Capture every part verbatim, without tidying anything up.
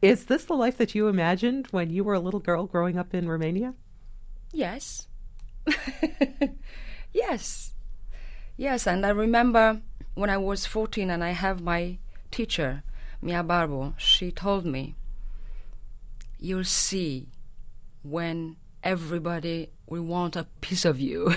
Is this the life that you imagined when you were a little girl growing up in Romania? Yes. Yes. Yes, and I remember when I was fourteen and I have my teacher, Mia Barbo, she told me, you'll see when everybody will want a piece of you.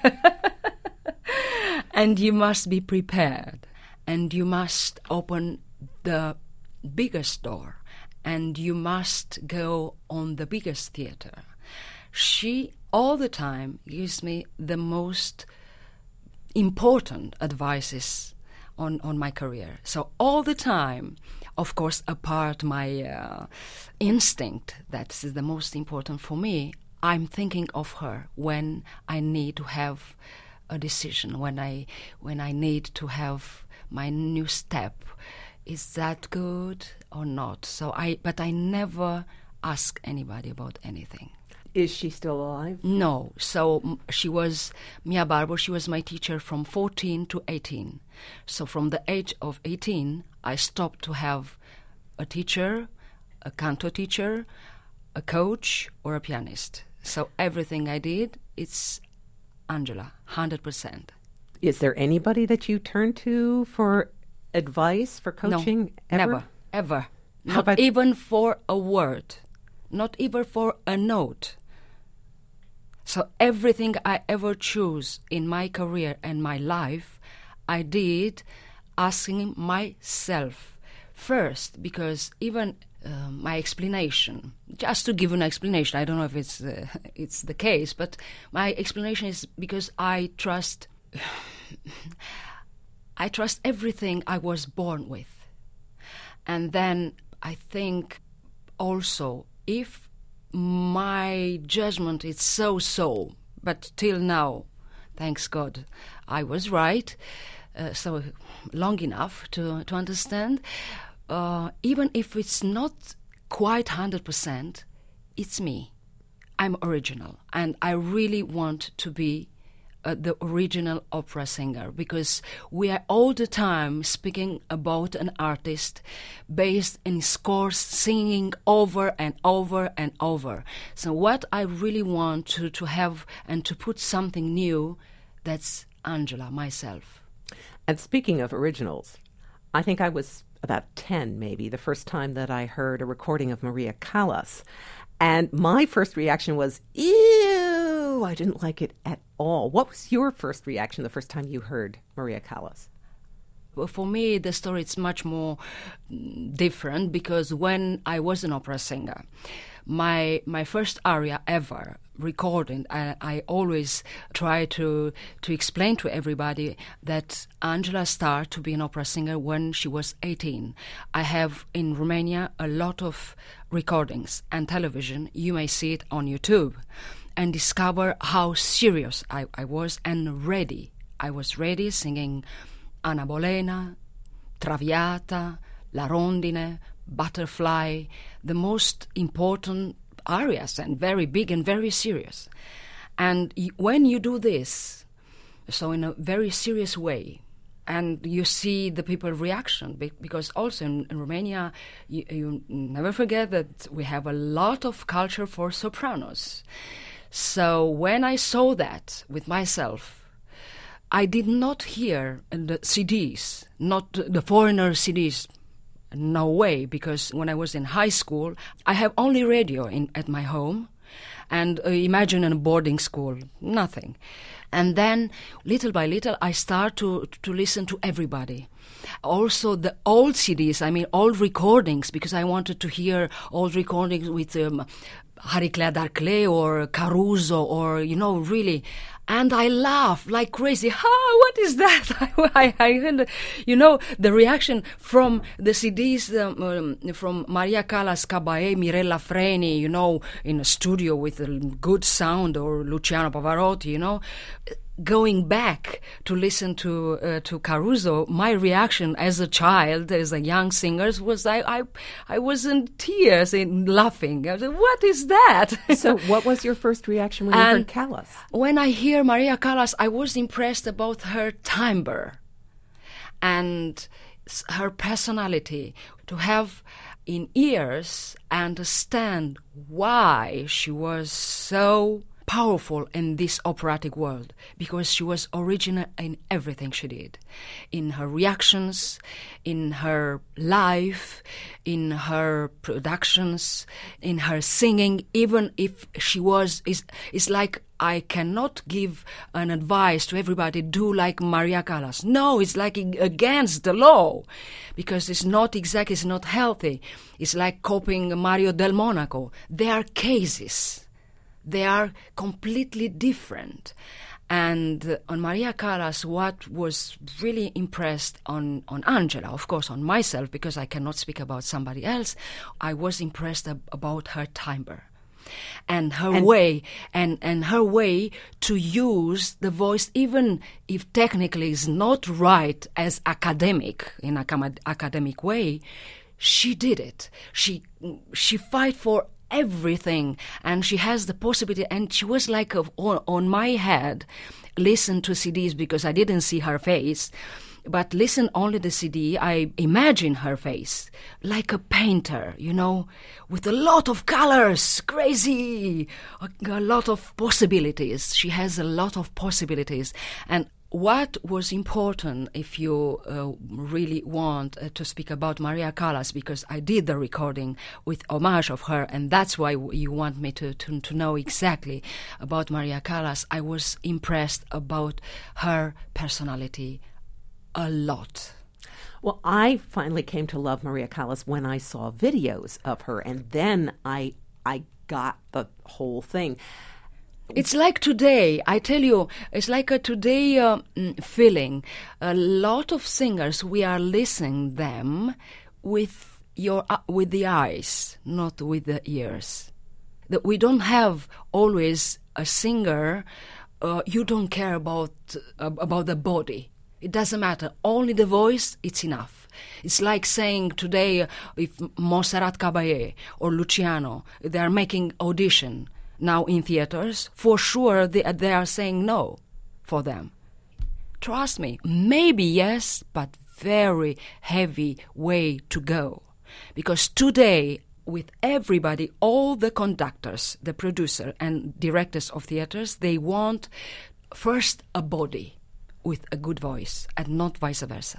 And you must be prepared. And you must open the biggest door. And you must go on the biggest theater. She all the time gives me the most important advices on, on my career. So all the time, of course, apart my uh, instinct, that is the most important for me, I'm thinking of her when I need to have a decision, when I when I need to have my new step. Is that good or not? So I, but I never ask anybody about anything. Is she still alive? No. So m- she was, Mia Barbo, she was my teacher from fourteen to eighteen. So from the age of eighteen, I stopped to have a teacher, a canto teacher, a coach, or a pianist. So everything I did, it's Angela, one hundred percent. Is there anybody that you turn to for advice, for coaching? No, ever? never, ever. How Not about- even for a word. Not even for a note. So everything I ever choose in my career and my life, I did asking myself first, because even uh, my explanation, just to give an explanation, I don't know if it's uh, it's the case, but my explanation is because I trust, I trust everything I was born with, and then I think also if my judgment is so-so, but till now, thanks God, I was right, uh, so long enough to, to understand, uh, even if it's not quite one hundred percent, it's me. I'm original, and I really want to be Uh, the original opera singer, because we are all the time speaking about an artist based in scores, singing over and over and over. So what I really want to, to have and to put something new, that's Angela, myself. And speaking of originals, I think I was about ten maybe, the first time that I heard a recording of Maria Callas. And my first reaction was, ew, I didn't like it at all. What was your first reaction the first time you heard Maria Callas? Well, for me, the story is much more mm, different, because when I was an opera singer, my my first aria ever recorded, I, I always try to to explain to everybody that Angela started to be an opera singer when she was eighteen. I have in Romania a lot of recordings and television. You may see it on YouTube and discover how serious I, I was and ready. I was ready singing Anna Bolena, Traviata, La Rondine, Butterfly, the most important arias, and very big and very serious. And y- when you do this, so in a very serious way, and you see the people's reaction, be- because also in, in Romania, you, you never forget that we have a lot of culture for sopranos. So when I saw that with myself, I did not hear the C Ds, not the foreigner C Ds, no way, because when I was in high school, I have only radio in, at my home, and uh, imagine in a boarding school, nothing. And then, little by little, I start to, to listen to everybody. Also, the old C Ds, I mean, old recordings, because I wanted to hear old recordings with um, Hariclea Darclay or Caruso, or, you know, really. And I laugh like crazy. Ha! What is that? I, I, I, you know, the reaction from the C Ds um, um, from Maria Callas, Caballé, Mirella Freni, you know, in a studio with a good sound, or Luciano Pavarotti, you know. Going back to listen to uh, to Caruso, my reaction as a child, as a young singer, was I I, I was in tears, in laughing. I said, "What is that?" So, what was your first reaction when you And heard Callas? When I hear Maria Callas, I was impressed about her timbre and s- her personality. To have in ears, understand why she was so powerful in this operatic world, because she was original in everything she did, in her reactions, in her life, in her productions, in her singing. Even if she was, is it's like I cannot give an advice to everybody, do like Maria Callas. No, it's like against the law, because it's not exactly, it's not healthy. It's like copying Mario del Monaco. There are cases. They are completely different. And uh, on Maria Callas, what was really impressed on, on Angela, of course on myself, because I cannot speak about somebody else, I was impressed ab- about her timbre and her and way and, and her way to use the voice, even if technically is not right as academic, in a academic way. She did it. She she fight for everything, and she has the possibility, and she was like a, on, on my head, listen to C Ds, because I didn't see her face, but listen only the C D, I imagine her face like a painter, you know, with a lot of colors, crazy, a, a lot of possibilities. She has a lot of possibilities. And what was important, if you uh, really want uh, to speak about Maria Callas, because I did the recording with homage of her, and that's why you want me to, to, to know exactly about Maria Callas, I was impressed about her personality a lot. Well, I finally came to love Maria Callas when I saw videos of her, and then I I got the whole thing. It's like today, I tell you, it's like a today uh, feeling. A lot of singers, we are listening them with your uh, with the eyes, not with the ears. That we don't have always a singer. Uh, you don't care about uh, about the body. It doesn't matter. Only the voice, it's enough. It's like saying today, uh, if Montserrat Caballé or Luciano, they are making audition now in theaters, for sure they, they are saying no for them. Trust me, maybe yes, but very heavy way to go. Because today, with everybody, all the conductors, the producer and directors of theaters, they want first a body with a good voice and not vice versa.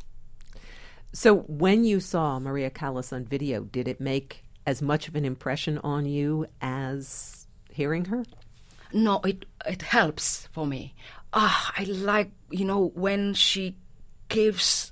So when you saw Maria Callas on video, did it make as much of an impression on you as hearing her? No, it it helps for me. Ah, I like, you know, when she gives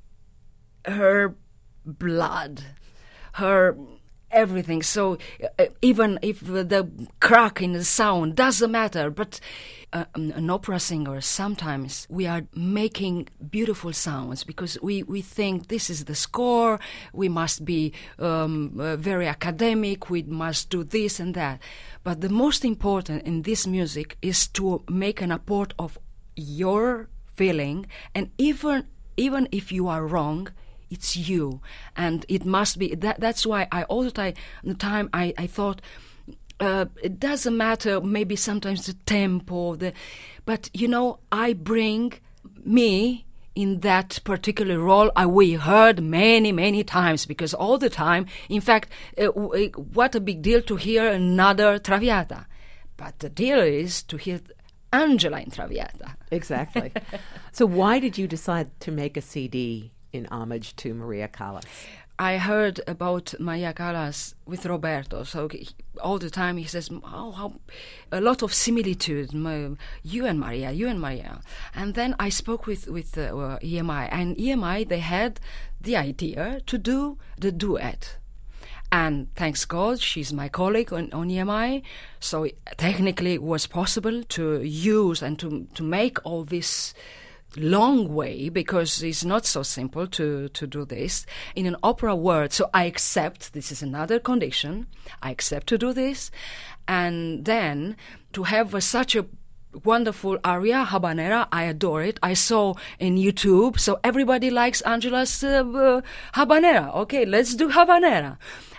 her blood, her everything. So uh, even if the crack in the sound doesn't matter, but uh, an opera singer, sometimes we are making beautiful sounds because we, we think this is the score, we must be um, uh, very academic, we must do this and that. But the most important in this music is to make an apport of your feeling, and even even if you are wrong, it's you, and it must be that. That's why I all the time, the time I, I thought uh, it doesn't matter. Maybe sometimes the tempo, the, but you know, I bring me in that particular role. I we heard many many times, because all the time, in fact, uh, w- what a big deal to hear another Traviata, but the deal is to hear Angela in Traviata. Exactly. So why did you decide to make a C D in homage to Maria Callas? I heard about Maria Callas with Roberto, so he, all the time he says, oh, how, a lot of similitude, my, you and Maria, you and Maria. And then I spoke with, with uh, uh, E M I, and E M I, they had the idea to do the duet. And thanks God, she's my colleague on, on E M I, so it technically it was possible to use and to, to make all this long way, because it's not so simple to, to do this in an opera world. So I accept, this is another condition, I accept to do this, and then to have a, such a wonderful aria, Habanera, I adore it. I saw in YouTube, so everybody likes Angela's uh, uh, Habanera. Okay, let's do Habanera.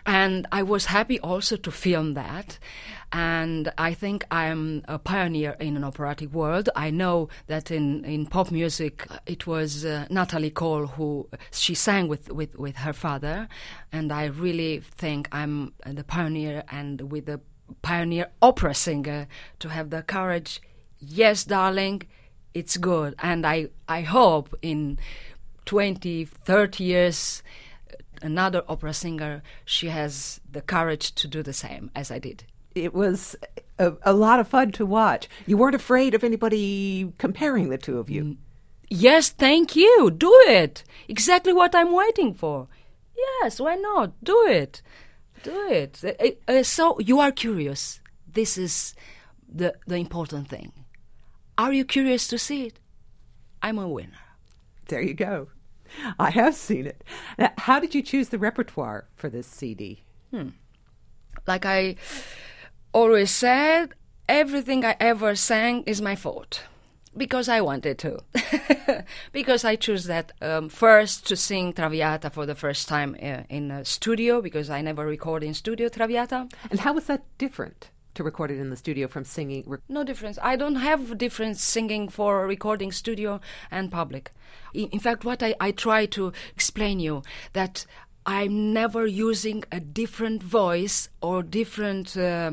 And I was happy also to film that. And I think I'm a pioneer in an operatic world. I know that in, in pop music, it was uh, Natalie Cole who, she sang with, with, with her father. And I really think I'm the pioneer, and with the pioneer opera singer, to have the courage, yes, darling, it's good. And I, I hope in twenty, thirty years, another opera singer, she has the courage to do the same as I did. It was a, a lot of fun to watch. You weren't afraid of anybody comparing the two of you. Yes, thank you. Do it. Exactly what I'm waiting for. Yes, why not? Do it. Do it. Uh, uh, so you are curious. This is the, the important thing. Are you curious to see it? I'm a winner. There you go. I have seen it. Now, how did you choose the repertoire for this C D? Hmm. Like I always said, everything I ever sang is my fault. Because I wanted to. Because I chose that um, first to sing Traviata for the first time uh, in a studio, because I never recorded in studio Traviata. And how was that different, to record it in the studio from singing? Rec- no difference. I don't have difference singing for recording studio and public. In, in fact, what I, I try to explain you, that I'm never using a different voice or different uh,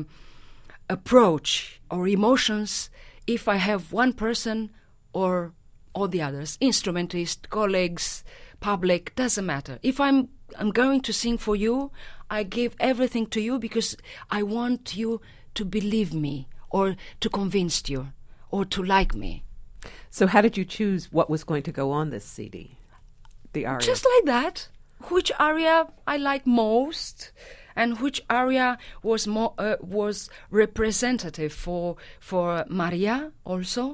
approach or emotions if I have one person or all the others, instrumentist, colleagues, public, doesn't matter. If I'm I'm going to sing for you, I give everything to you because I want you to believe me or to convince you or to like me. So how did you choose what was going to go on this C D? The aria? Just like that. Which aria I like most, and which aria was more uh, was representative for for Maria also,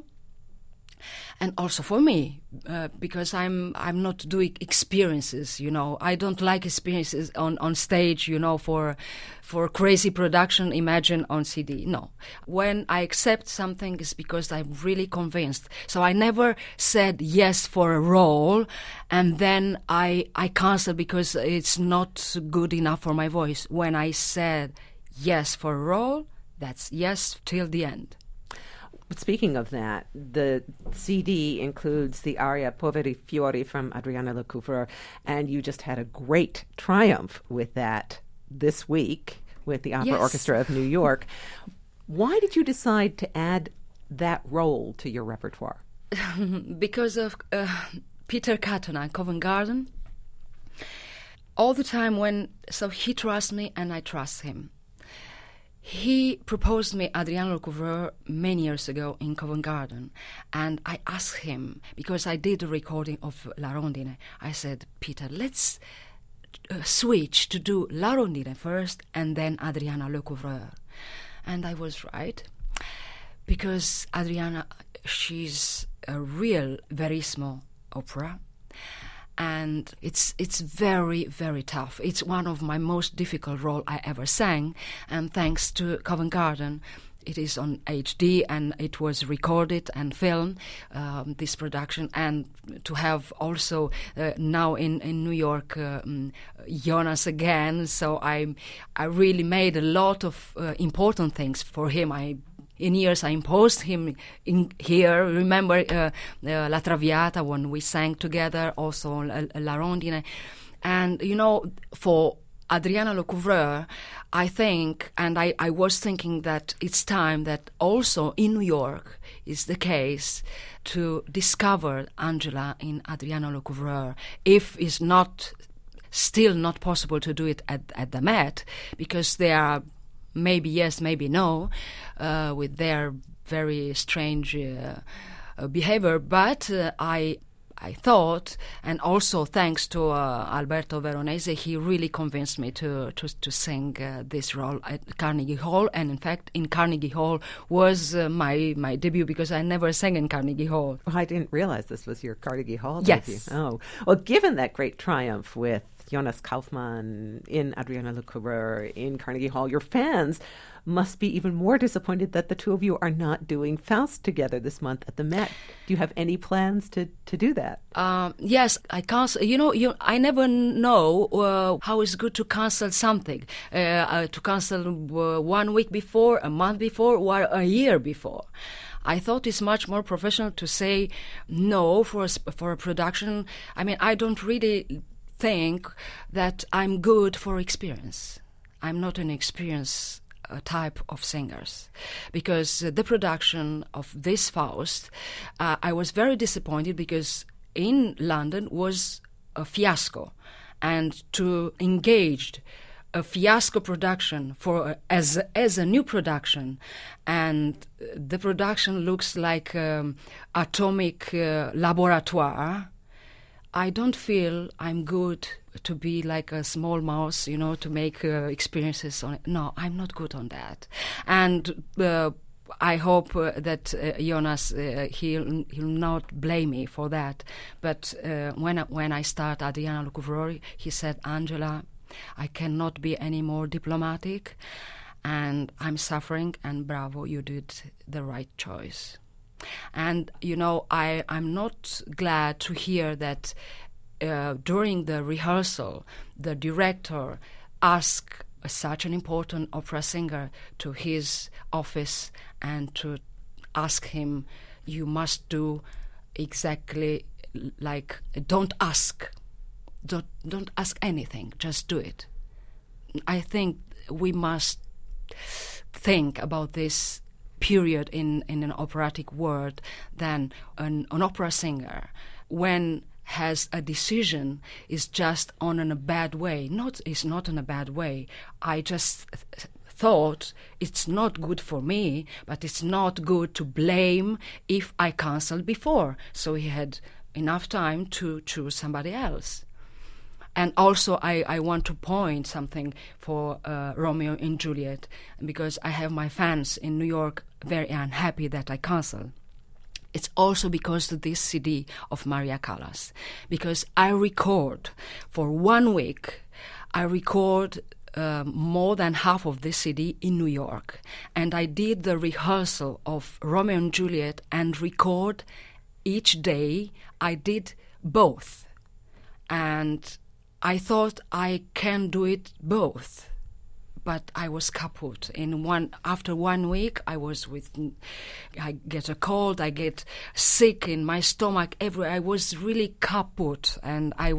and also for me, uh, because I'm I'm not doing experiences. You know, I don't like experiences on, on stage. You know, for for crazy production. Imagine on C D. No, when I accept something, is because I'm really convinced. So I never said yes for a role, and then I I cancel because it's not good enough for my voice. When I said yes for a role, that's yes till the end. But speaking of that, the C D includes the aria Poveri Fiori from Adriana Lecouvreur, and you just had a great triumph with that this week with the Opera Yes. Orchestra of New York. Why did you decide to add that role to your repertoire? Because of uh, Peter Katona, Covent Garden. All the time when, so he trusts me and I trust him. He proposed me Adriana Lecouvreur many years ago in Covent Garden, and I asked him, because I did a recording of La Rondine, I said, Peter, let's uh, switch to do La Rondine first and then Adriana Lecouvreur. And I was right, because Adriana, she's a real verissimo opera, and it's it's very, very tough. It's one of my most difficult roles I ever sang, and thanks to Covent Garden, it is on H D and it was recorded and filmed, um, this production, and to have also uh, now in, in New York uh, um, Jonas again, so I I really made a lot of uh, important things for him. I In years, I imposed him in here. Remember uh, uh, La Traviata when we sang together, also La, La Rondine. And, you know, for Adriana Lecouvreur, I think, and I, I was thinking that it's time that also in New York is the case to discover Angela in Adriana Lecouvreur, if it's not still not possible to do it at, at the Met, because they are maybe yes, maybe no, uh, with their very strange uh, uh, behavior. But uh, I I thought, and also thanks to uh, Alberto Veronese, he really convinced me to to, to sing uh, this role at Carnegie Hall. And in fact, in Carnegie Hall was uh, my, my debut, because I never sang in Carnegie Hall. Well, I didn't realize this was your Carnegie Hall Yes. debut. Oh, well, given that great triumph with Jonas Kaufmann, in Adriana Lecouvreur, in Carnegie Hall, your fans must be even more disappointed that the two of you are not doing Faust together this month at the Met. Do you have any plans to, to do that? Um, yes, I cancel. You know, you, I never know uh, how it's good to cancel something. Uh, uh, to cancel uh, one week before, a month before, or a year before. I thought it's much more professional to say no for a, for a production. I mean, I don't really think that I'm good for experience. I'm not an experience uh, type of singers, because uh, the production of this Faust, uh, I was very disappointed because in London was a fiasco, and to engage a fiasco production for as as a new production, and the production looks like um, atomic uh, laboratoire. I don't feel I'm good to be like a small mouse, you know, to make uh, experiences on it. No, I'm not good on that. And uh, I hope uh, that uh, Jonas, uh, he'll, he'll not blame me for that. But uh, when, I, when I start Adriana Lecouvreur, he said, Angela, I cannot be any more diplomatic, and I'm suffering, and bravo, you did the right choice. And, you know, I, I'm not glad to hear that uh, during the rehearsal, the director asked such an important opera singer to his office and to ask him, you must do exactly like, don't ask. Don't, don't ask anything, just do it. I think we must think about this period in, in an operatic world than an, an opera singer, when has a decision, is just on in a bad way. Not is not in a bad way. I just th- thought it's not good for me, but it's not good to blame if I cancelled before. So he had enough time to choose somebody else. And also, I, I want to point something for uh, Romeo and Juliet, because I have my fans in New York very unhappy that I cancel. It's also because of this C D of Maria Callas, because I record for one week, I record uh, more than half of this C D in New York, and I did the rehearsal of Romeo and Juliet and record each day. I did both, and I thought I can do it both, but I was kaput. In one after one week, I was with. I get a cold. I get sick in my stomach. Everywhere. I was really kaput, and I.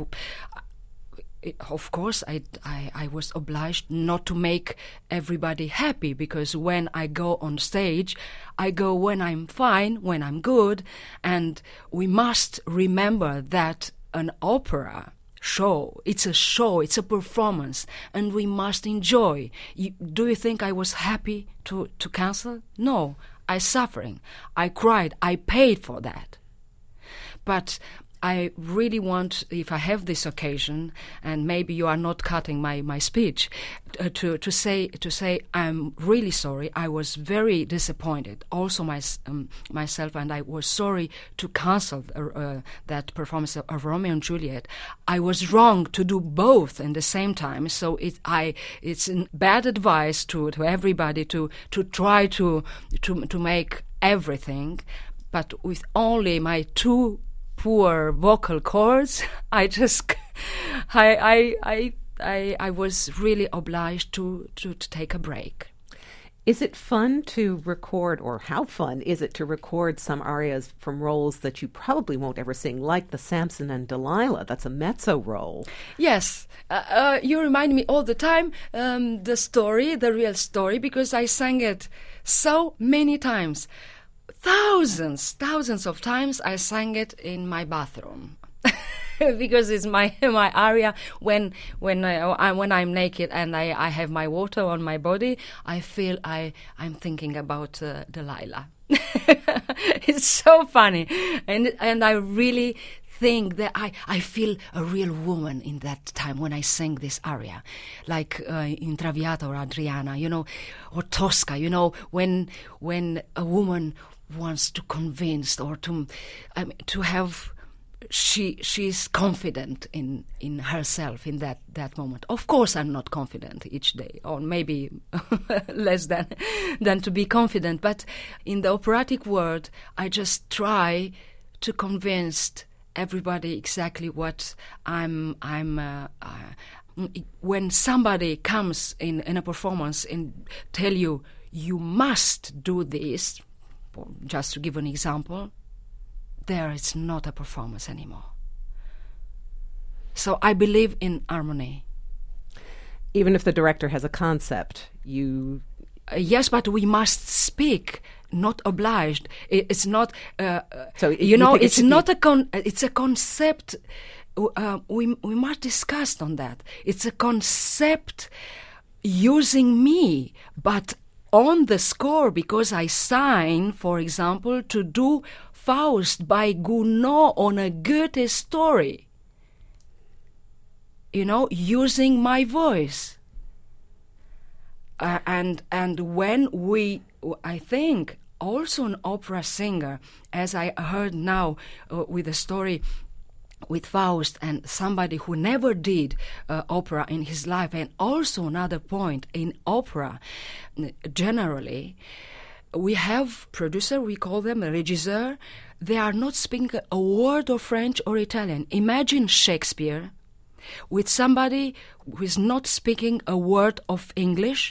It, of course, I, I I was obliged not to make everybody happy, because when I go on stage, I go when I'm fine, when I'm good, and we must remember that an opera show, it's a show, it's a performance, and we must enjoy. You, do you think I was happy to, to cancel? No, I suffering. I cried. I paid for that. But I really want, if I have this occasion, and maybe you are not cutting my, my speech, uh, to, to say to say I'm really sorry. I was very disappointed, also my, um, myself, and I was sorry to cancel uh, uh, that performance of, of Romeo and Juliet. I was wrong to do both in the same time, so it I it's bad advice to, to everybody to to try to to to make everything, but with only my two poor vocal cords, I just, I, I, I, I, I was really obliged to, to, to take a break. Is it fun to record, or how fun is it to record some arias from roles that you probably won't ever sing, like the Samson and Delilah? That's a mezzo role. Yes. Uh, uh, you remind me all the time um, the story, the real story, because I sang it so many times. Thousands, thousands of times I sang it in my bathroom because it's my my aria. When when I, I when I'm naked and I, I have my water on my body, I feel I I'm thinking about uh, Delilah. It's so funny, and and I really think that I, I feel a real woman in that time when I sing this aria, like uh, in Traviata or Adriana, you know, or Tosca, you know, when when a woman wants to convince or to um, to have she she's confident in, in herself in that, that moment. Of course, I'm not confident each day, or maybe less than than to be confident. But in the operatic world, I just try to convince everybody exactly what I'm. I'm. Uh, uh, when somebody comes in, in a performance and tell you you must do this, just to give an example, there it's not a performance anymore. So I believe in harmony. Even if the director has a concept, you... Uh, yes, but we must speak, not obliged. It, it's not, uh, so you, you know, it it's not be... a con. It's a concept. Uh, we we must discuss on that. It's a concept using me, but on the score, because I sign, for example, to do Faust by Gounod on a Goethe story. You know, using my voice. Uh, and and when we, I think, also an opera singer, as I heard now uh, with the story with Faust, and somebody who never did uh, opera in his life, and also another point in opera, generally, we have producer, we call them a régisseur, they are not speaking a word of French or Italian. Imagine Shakespeare with somebody who is not speaking a word of English.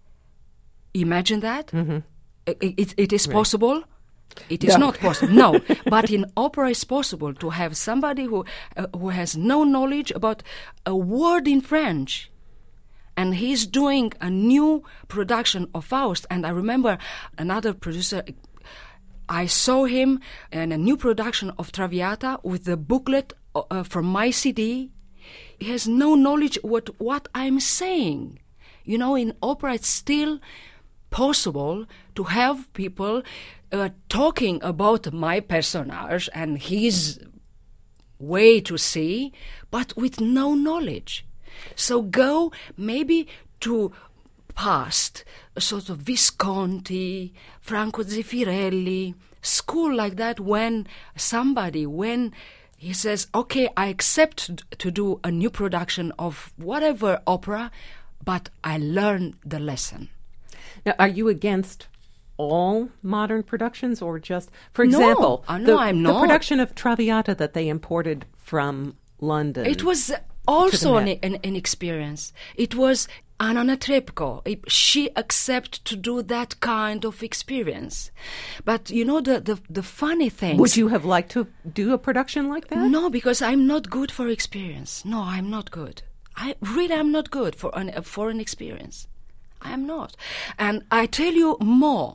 Imagine that. Mm-hmm. It, it, it is right. possible. It is no. not possible. No, but in opera it's possible to have somebody who uh, who has no knowledge about a word in French, and he's doing a new production of Faust. And I remember another producer, I saw him in a new production of Traviata with the booklet uh, from my C D. He has no knowledge what what I'm saying. You know, in opera it's still possible to have people uh, talking about my personage and his way to see, but with no knowledge. So go maybe to past, a sort of Visconti, Franco Zeffirelli, school like that, when somebody, when he says, okay, I accept to do a new production of whatever opera, but I learned the lesson. Now, are you against all modern productions, or just, for example, no, uh, no, the, I'm the not. production of Traviata that they imported from London? It was also an, an, an experience. It was Anna Netrebko. It, she accepted to do that kind of experience. But, you know, the, the, the funny thing... Would you have liked to do a production like that? No, because I'm not good for experience. No, I'm not good. I really am not good for an, for an experience. I am not. And I tell you more.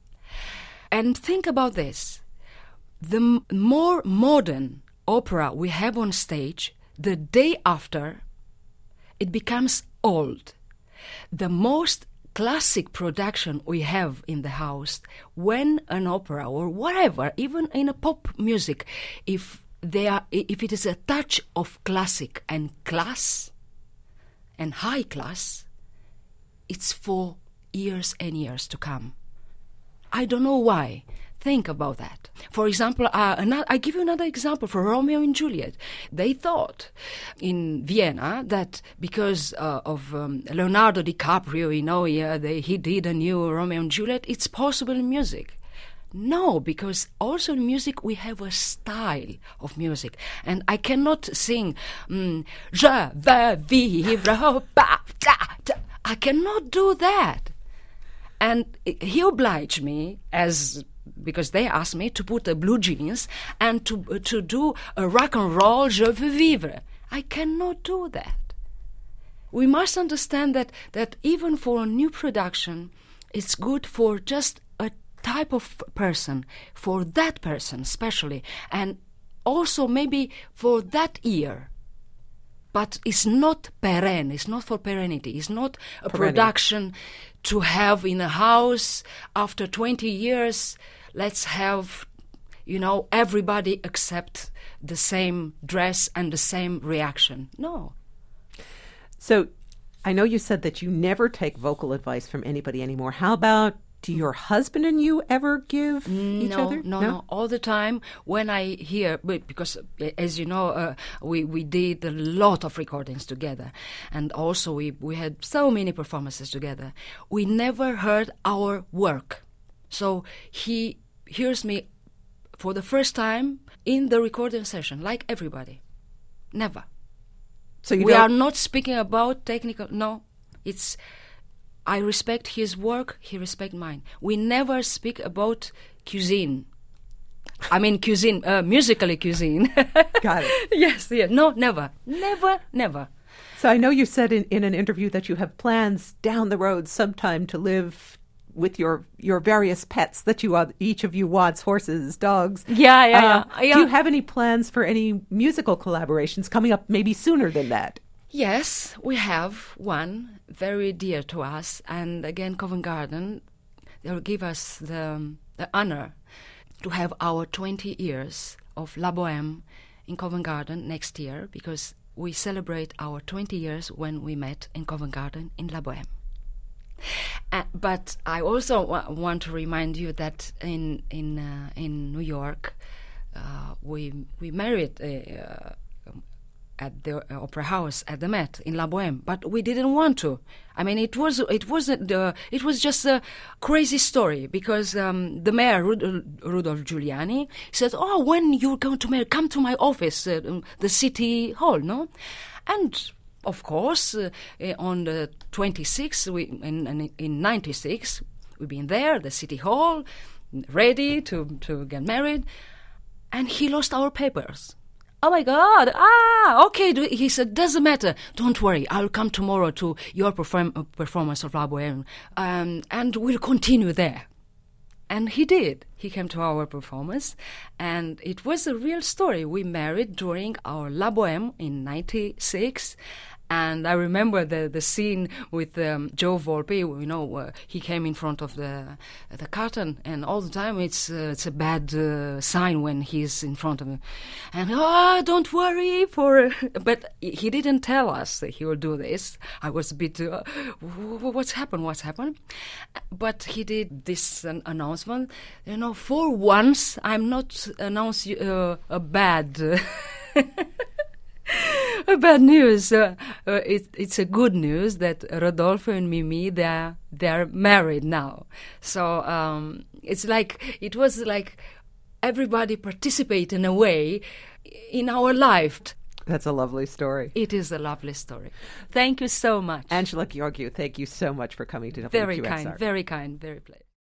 And think about this. The m- more modern opera we have on stage, the day after, it becomes old. The most classic production we have in the house, when an opera or whatever, even in a pop music, if they are, if it is a touch of classic and class and high class, it's for years and years to come. I don't know why. Think about that. For example, uh, another, I give you another example for Romeo and Juliet. They thought in Vienna that because uh, of um, Leonardo DiCaprio, you know, yeah, they, he did a new Romeo and Juliet, it's possible in music. No, because also in music we have a style of music. And I cannot sing, mm, Je veux vivre, ba, da, da. I cannot do that. And he obliged me, as because they asked me to put a blue jeans and to uh, to do a rock and roll Je veux vivre. I cannot do that. We must understand that, that even for a new production, it's good for just a type of person, for that person especially, and also maybe for that year. But it's not perenne, it's not for perennity, it's not a Perennial. production to have in a house after twenty years. Let's have, you know, everybody accept the same dress and the same reaction. No. So I know you said that you never take vocal advice from anybody anymore. How about Do your husband and you ever give each no, other? No, no, no. All the time when I hear, but because uh, as you know, uh, we, we did a lot of recordings together. And also we, we had so many performances together. We never heard our work. So he hears me for the first time in the recording session, like everybody. Never. So you we don't... are not speaking about technical, no. It's... I respect his work, he respects mine. We never speak about cuisine. I mean cuisine, uh, musically cuisine. Got it. Yes, yeah. No, never. Never, never. So I know you said in, in an interview that you have plans down the road sometime to live with your your various pets that you are, each of you wants, horses, dogs. Yeah, yeah, uh, yeah. yeah. Do you have any plans for any musical collaborations coming up maybe sooner than that? Yes, we have one very dear to us, and again, Covent Garden, they'll give us the, the honor to have our twenty years of La Bohème in Covent Garden next year, because we celebrate our twenty years when we met in Covent Garden in La Bohème. Uh, but I also w- want to remind you that in in uh, in New York, uh, we we married Uh, at the Opera House at the Met in La Bohème, but we didn't want to. I mean, it was it wasn't uh, it was just a crazy story because um, the mayor Rud- Rudolph Giuliani said, "Oh, when you're going to marry, come to my office, uh, the city hall, no?" And of course, uh, on the twenty-sixth, we in in, in ninety-six, we've been there, the city hall, ready to to get married, and he lost our papers. Oh my God! Ah, okay. He said, doesn't matter. Don't worry. I'll come tomorrow to your perform- performance of La Bohème, um, and we'll continue there. And he did. He came to our performance, and it was a real story. We married during our La Bohème in ninety-six. And I remember the, the scene with um, Joe Volpe. You know, uh, he came in front of the the curtain, and all the time it's uh, it's a bad uh, sign when he's in front of him. And oh, don't worry for. But he didn't tell us that he will do this. I was a bit, uh, what's happened? What's happened? But he did this uh, announcement. You know, for once, I'm not announcing uh, a bad. Uh, Bad news. Uh, uh, it, it's a good news that Rodolfo and Mimi, they're they're married now. So um, it's like it was like everybody participate in a way in our life. That's a lovely story. It is a lovely story. Thank you so much, Angela Gheorghiu. Thank you so much for coming to very W Q X R. kind, very kind, very pleasant.